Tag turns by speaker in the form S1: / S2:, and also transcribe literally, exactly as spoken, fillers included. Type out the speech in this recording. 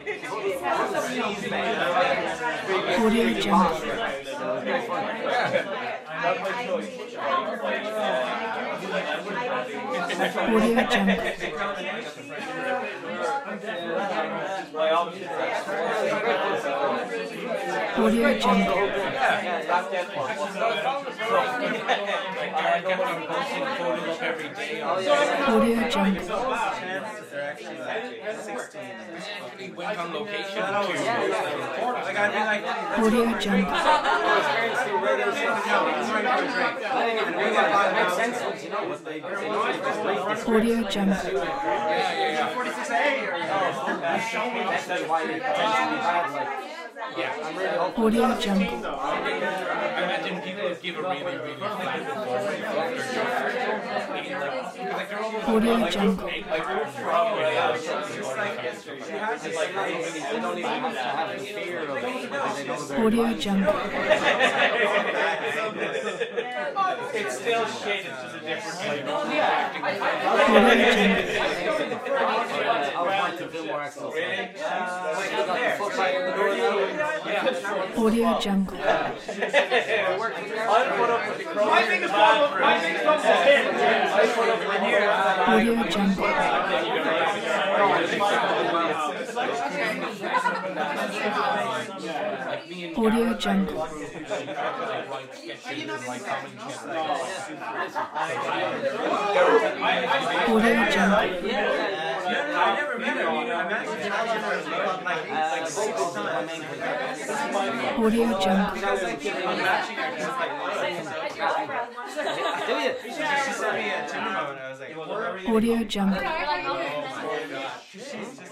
S1: Audio Jungle. Audio Jungle. Audio Jungle. Audio Jungle.
S2: Went on location to
S1: Audio Jungle. Audio Jungle. Audio Jungle.
S2: I imagine people would give a really, really flat
S1: Audio Jungle. Audio Jungle.
S2: It's still shit, it's just a different flavor.
S1: Audio Jungle.
S2: My biggest problem, my biggest problem is him.
S1: Audio Jungle. Audio Jungle. Audio Jungle.
S3: I never met him. I met him like six times.
S1: Audio Jungle.
S3: She sent me a Tinder and I was like,
S1: Audio Jungle.
S3: oh my gosh. She's just